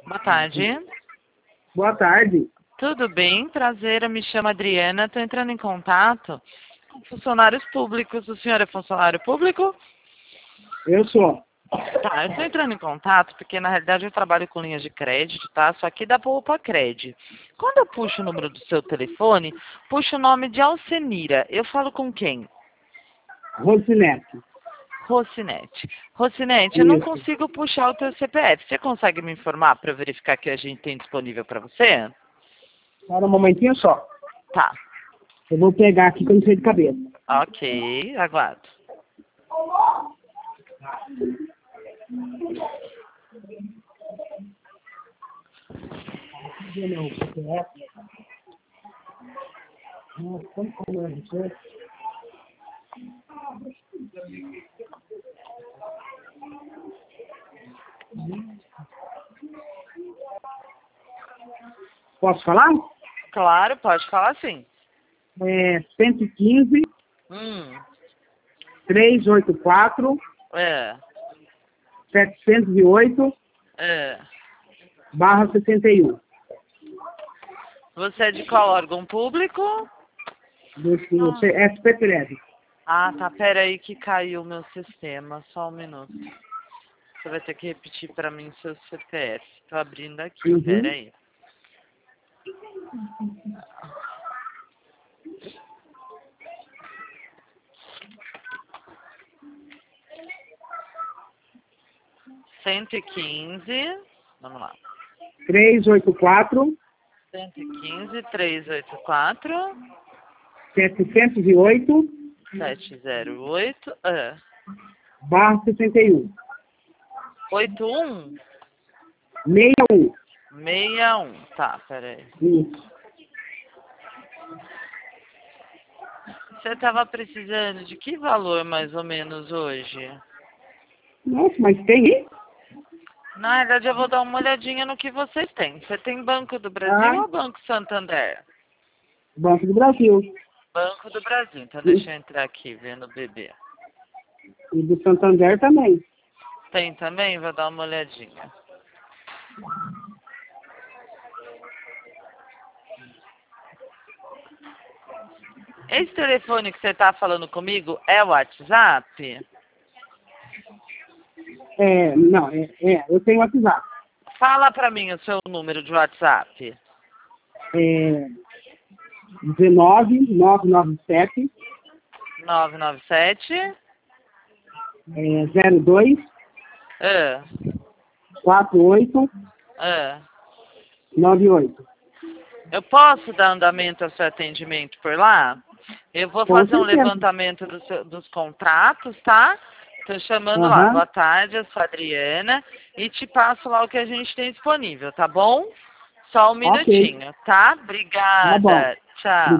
Boa tarde. Boa tarde. Tudo bem? Prazer, eu me chamo Adriana. Estou entrando em contato com funcionários públicos. O senhor é funcionário público? Eu sou. Tá, eu estou entrando em contato porque, na realidade, eu trabalho com linhas de crédito, tá? Só que dá Poupa Cred. Quando eu puxo o número do seu telefone, puxo o nome de Alcenira. Eu falo com quem? Rosinete. Rocinete. Rocinete, eu não Isso. consigo puxar o teu CPF. Você consegue me informar para eu verificar que a gente tem disponível para você? Para um momentinho só. Tá. Eu vou pegar aqui que eu não sei de cabeça. Ok, aguardo. Não, CPF. Como é isso? Posso falar? Claro, pode falar sim. 115 Hum, 384 é, 708 é. barra 61. Você é de qual órgão público? Do SP13. Ah, tá, pera aí que caiu o meu sistema, só um minuto. Você vai ter que repetir para mim seu CPF. Tô abrindo aqui, Uhum. pera aí. Cento e quinze, vamos lá. 384 115, 384, 708 708, barra 61. 81, 61. 61. Tá, peraí. Isso. Você tava precisando de que valor mais ou menos hoje? Nossa, mas tem aí? Na verdade, eu vou dar uma olhadinha no que vocês têm. Você tem Banco do Brasil Ah, ou Banco Santander? Banco do Brasil. Banco do Brasil. Então, deixa eu entrar aqui, vendo o bebê. E do Santander também. Tem também? Vou dar uma olhadinha. Esse telefone que você tá falando comigo é o WhatsApp? Não, eu tenho WhatsApp. Fala pra mim o seu número de WhatsApp. 19 997 997 02 é, 48 é. 98. Eu posso dar andamento ao seu atendimento por lá? Eu vou Com fazer um certeza. levantamento dos contratos, tá? Tô chamando lá. Aham. Boa tarde, eu sou a Adriana e te passo lá o que a gente tem disponível, tá bom? Só um Ok. minutinho, tá? Tá bom. Obrigada. Tchau.